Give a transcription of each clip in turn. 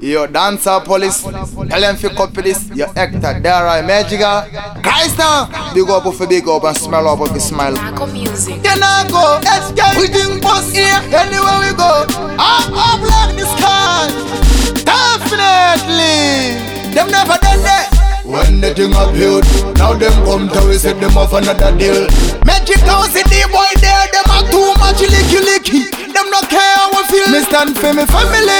Yo, dancer police, tell them fi copy this. Yo, Hector, Dara, Mejiga, Christa, big up for big up and smile up if you smile. Naco music. Can I go? Escape, we think bus here, anywhere we go. Up like the sky. Definitely, them never done that. When the thing appeared, now them come to we set them off another deal. Magic House, the boy there, them are too much licky. Them no care how we feel. Me stand for me family.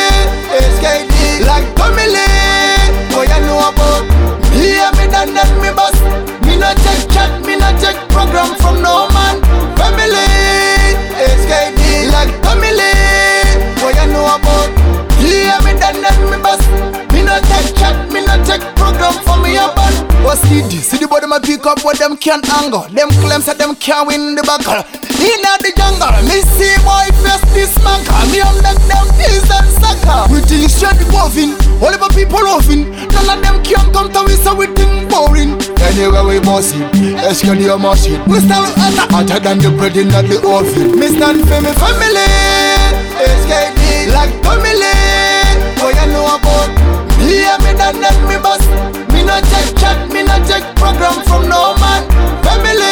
SKD like family. Boy I know about me and me done that me boss. Me no check chat, me no check program from no man. Family. SKD like family. Boy I know about me and me done that me boss. Me no check chat, me no check program for me a band. But see the body my pick up what them can't angle. Them claims that them can't win the battle. Inna the jungle, me see boy face this man. Me on them peas and soccer. We think straight moving, all of our people loving. None of them can come to we so we think boring. Anyway we must it, escalate your machine. We still hotter than the bread in the oven. Me stand for me family, SKD like family. Boy I know about me and me done that me boss. Me no check chat, me no check program from no man. Family,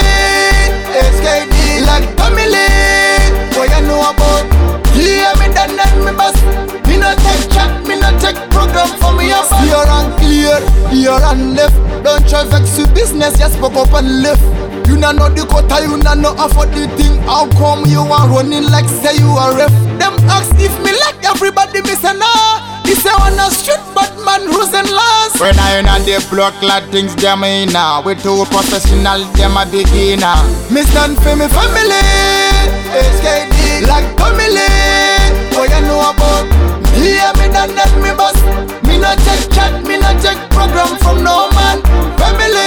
SKD like family. Boy I know about me and me done that me boss. Me no check chat, me no check program for me a boss. Clear and clear, here and left. Don't try vex your business, just spoke up and left. You nah know the quota, you nah know afford the thing. How come you are running like say you are ref? Them ask if me like everybody, me say nah. This say on the street, but man who's in last. When I in the block, like things them in now. We too professional, them a beginner. Me stand for me family, SKD like family. Boy I know about me and me done that me boss. Me no check chat, me no check program from no man. Family,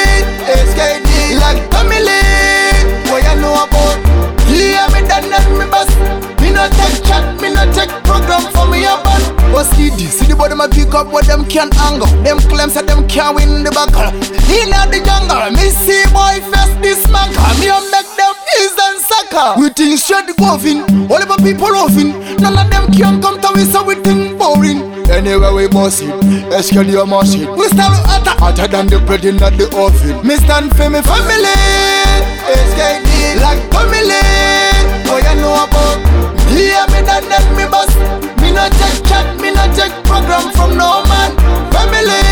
SKD like family. Boy I know about me and me done that me boss. Me no check chat, me no check program for me a band. But see the body my pick up what them can't angle. Them claims that them can't win the battle. Inna the jungle, me see boy face this man. Me on make them peas and soccer. We think straight moving, all of our people loving. None of them can come to we so we think boring. Anyway we must it, escalate your machine. We still hotter than the bread in the oven. Me stand for me family, SKD like family. Boy I know about me and me done that me boss. Me no check chat, me no check program from no man. Family,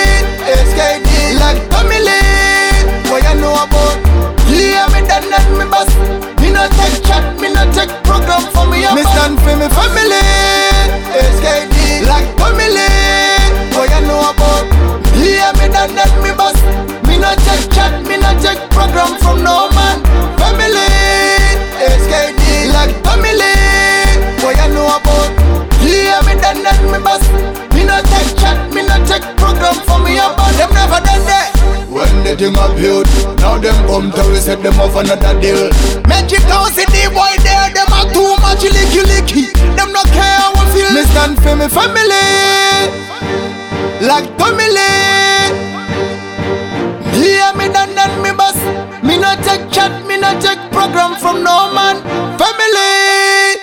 SKD like family. Boy I know about me and me done that me boss. Me no check chat, me no check program for me. Me stand for me family, SKD like family. Boy I know about me and me done that me boss. Me no check chat, me no check program from no man. Family, SKD like family. Boy I know about me and me done that me boss. Me no check chat, me no check program for me a band. Them never done that. When the thing appeared, now them come to we set them off another deal. Magic House, the boy there, them are too much licky. Them no care how we feel. Me stand for me family, like family. Me and me done that me boss. Me no check chat, me no check program from no man. Family.